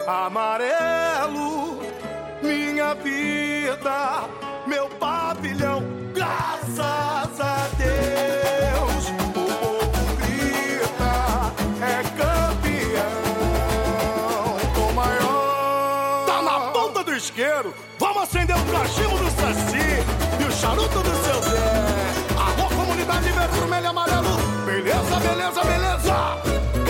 Amarelo, minha vida, meu pavilhão, graças a Deus. O povo grita, é campeão. O maior tá na ponta do isqueiro. Vamos acender o cachimbo do Saci e o charuto do seu Zé. Alô, comunidade vermelha e amarelo. Beleza, beleza, beleza.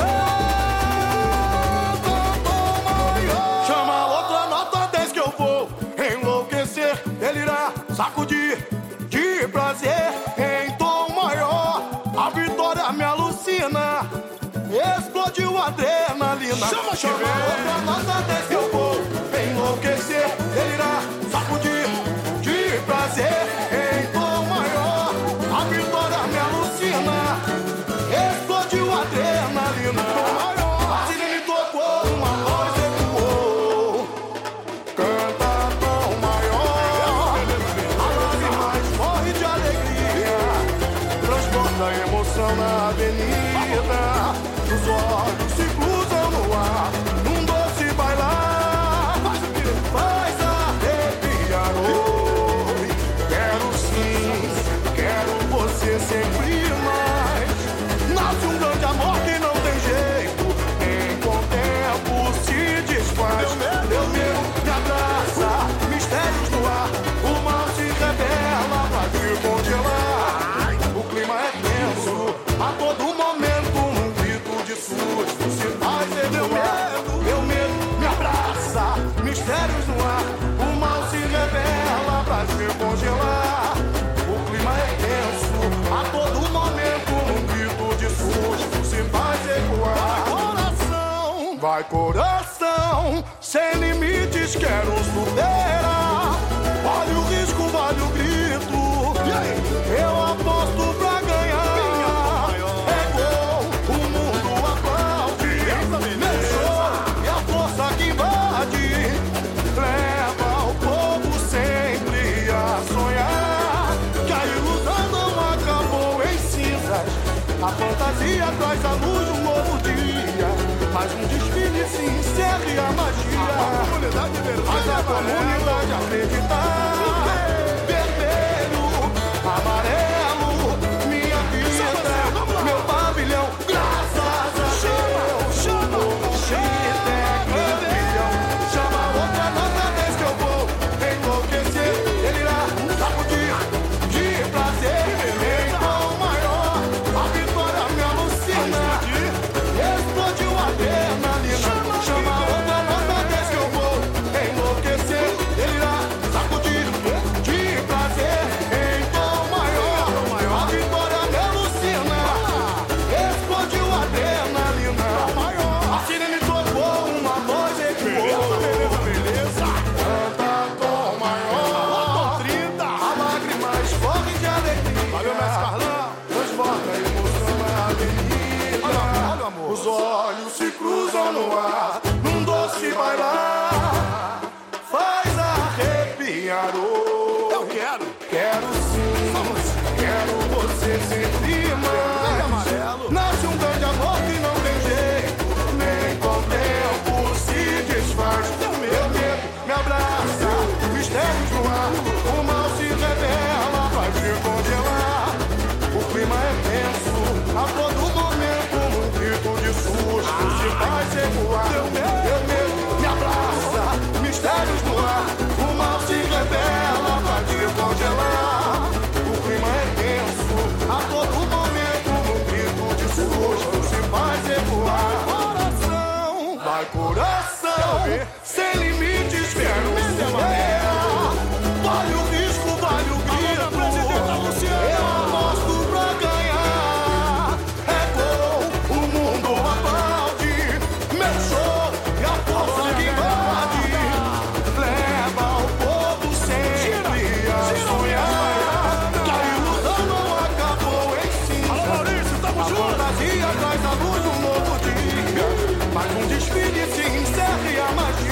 Ele irá sacudir de prazer em tom maior. A vitória me alucina, explodiu a adrenalina. Chama outra nota desse eu vou enlouquecer. Ele irá sacudir de prazer em tom maior. A vitória me alucina, explodiu a adrenalina. Tom maior, assim me tocou, uma voz ecoou. Canta tom maior, morre de alegria, transporta a emoção na avenida. Os olhos se cruzam no ar, num doce bailar. Faz arrepiar, oi. Quero sim, quero você sempre mais. Nasce um grande amor que não tem jeito, nem com tempo se desfaz. Meu medo me abraça, mistérios no ar. O mal se revela pra te congelar. O clima é tenso, a todo momento um grito de susto se faz ecoar. Meu medo me abraça, mistérios no ar. O mal se revela pra te congelar. O clima é tenso, a todo momento um grito de susto se faz ecoar. Vai coração, sem limites quero superar. Vale o risco, vale o grito. Eu aposto pra ganhar. É gol, o mundo aplaude. Meu show é a força que invade. Leva o povo sempre a sonhar. Que a ilusão não acabou em cinzas. A fantasia traz à luz um novo dia. Mais um desfile se encerra e a magia faz a comunidade acreditar. Vermelho, amarelo, minha vida, meu pavilhão, graças a Deus. Chama, chama outra nota vez que eu vou enlouquecer. Ele irá sacudir de prazer em tom maior. A vitória me alucina, explodiu a adrenalina. Chama outra nota vez que eu vou enlouquecer. Ele irá sacudir de prazer em tom maior. A vitória me alucina, explodiu a adrenalina. A sirene tocou, uma voz ecoou. Beleza, canta tom maior. 30, a lágrimas correm de alegria. Valeu, mestre Carlão. Transporta a emoção na avenida. Olha, amor. Os olhos se cruzam no ar, num doce bailar. Faz arrepiar, oh. Eu quero sim, quero você sempre mais. Nasce um grande amor que não tem jeito, nem com tempo se desfaz. Meu medo me abraça, mistérios no ar. O mal se revela, vai te congelar. O clima é tenso, a todo momento um grito de susto se faz ecoar. Meu medo me abraça, mistérios no ar. O mal se revela, vai te congelar. O clima é tenso, a todo momento um grito de susto se faz ecoar. Vai coração, sem limites quero superar. Vale o risco, vale o grito. Eu aposto pra ganhar. É gol, o mundo aplaude. Meu show é a força que invade. Leva o povo sempre a sonhar. Que a ilusão não acabou em cinza. A fantasia traz à luz um novo dia. Mais um desfile se encerra e a magia